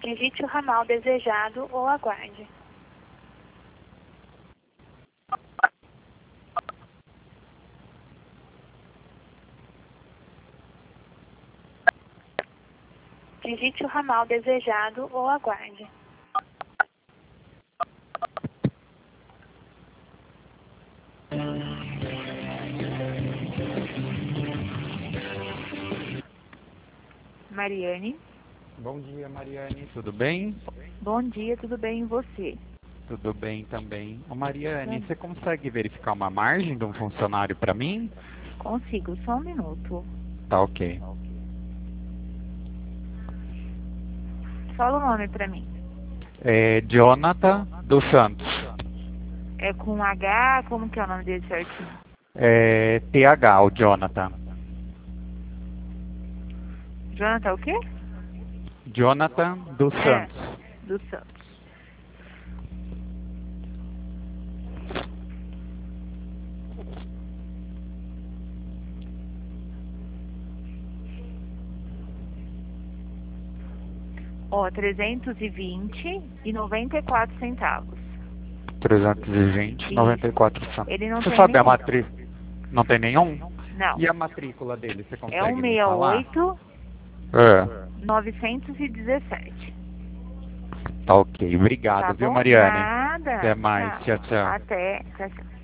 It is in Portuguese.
Digite o ramal desejado ou aguarde. Digite o ramal desejado ou aguarde. Mariane. Bom dia, Mariane. Tudo bem? Bom dia, tudo bem e você? Tudo bem também. Ô, Mariane, você consegue verificar uma margem de um funcionário para mim? Consigo, só um minuto. Tá ok. Fala o nome pra mim. É Jonathan dos Santos. É com H, como que é o nome dele certinho? É TH, o Jonathan. Jonathan o quê? Jonathan dos Santos. Do Santos. Ó, 320,94 centavos. 320,94 centavos. Ele não Você tem sabe a nenhum. matrícula? Não tem nenhum? Não. E a matrícula dele, você É consegue me falar? 168-917. Tá ok. Obrigado, Tá viu, bom? Mariane? Nada. Até mais. Tchau. Tchau, tchau. Até. Tchau, tchau.